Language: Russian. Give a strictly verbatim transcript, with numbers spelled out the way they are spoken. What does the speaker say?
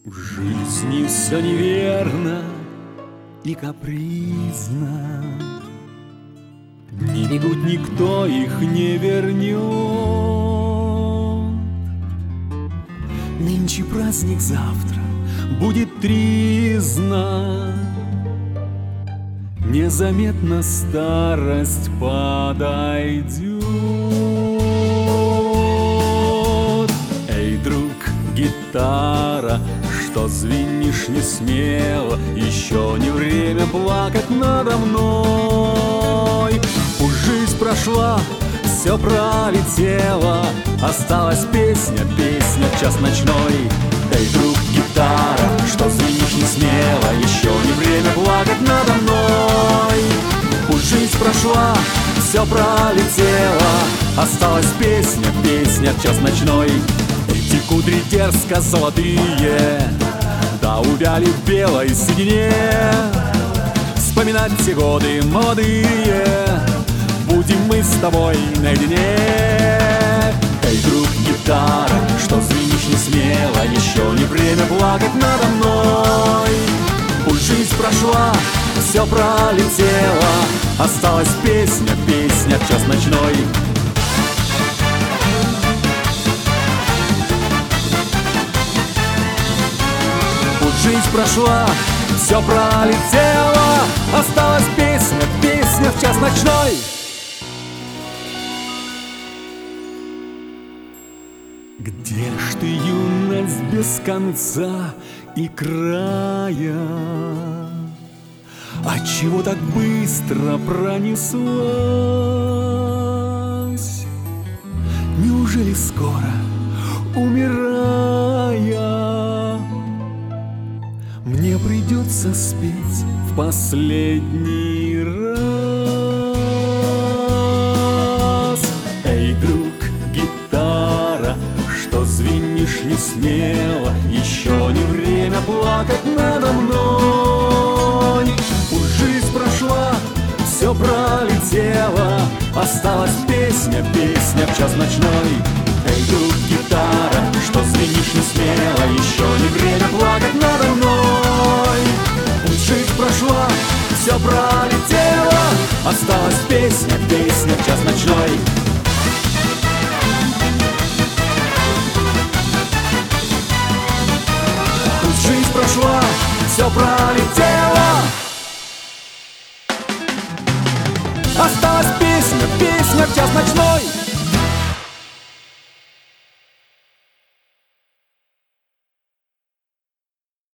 В жизни все неверно и капризно, не бегут, никто их не вернет. Нынче праздник, завтра будет тризна, незаметно старость подойдет. Эй, друг, гитара, что звенишь не смело, еще не время плакать надо мной. Уж жизнь прошла, все пролетело, осталась песня, песня, час ночной. Эй, друг, гитара, что звенишь не смело, еще не время плакать надо мной. Уж жизнь прошла, все пролетело, осталась песня, песня, час ночной. Эти кудри дерзко золотые, да увяли в белой седине. Вспоминать те годы молодые будем мы с тобой наедине. Эй, друг, гитара, что звенишь не смело, еще не время плакать надо мной. Пусть жизнь прошла, все пролетело, осталась песня, песня, час ночной. Жизнь прошла, все пролетело, осталась песня, песня в час ночной. Где ж ты, юность без конца и края? Отчего так быстро пронеслась? Неужели скоро, умирая, мне придется спеть в последний раз? Эй, друг, гитара, что звенишь не смело, еще не время плакать надо мной. Уж жизнь прошла, все пролетело, осталась песня, песня в час ночной. Эй, друг, гитара, что звенишь не смело, еще не время плакать надо мной. Пусть жизнь прошла, все пролетело, осталась песня, песня в час ночной. Пусть жизнь прошла, все пролетело, осталась песня, песня в час ночной.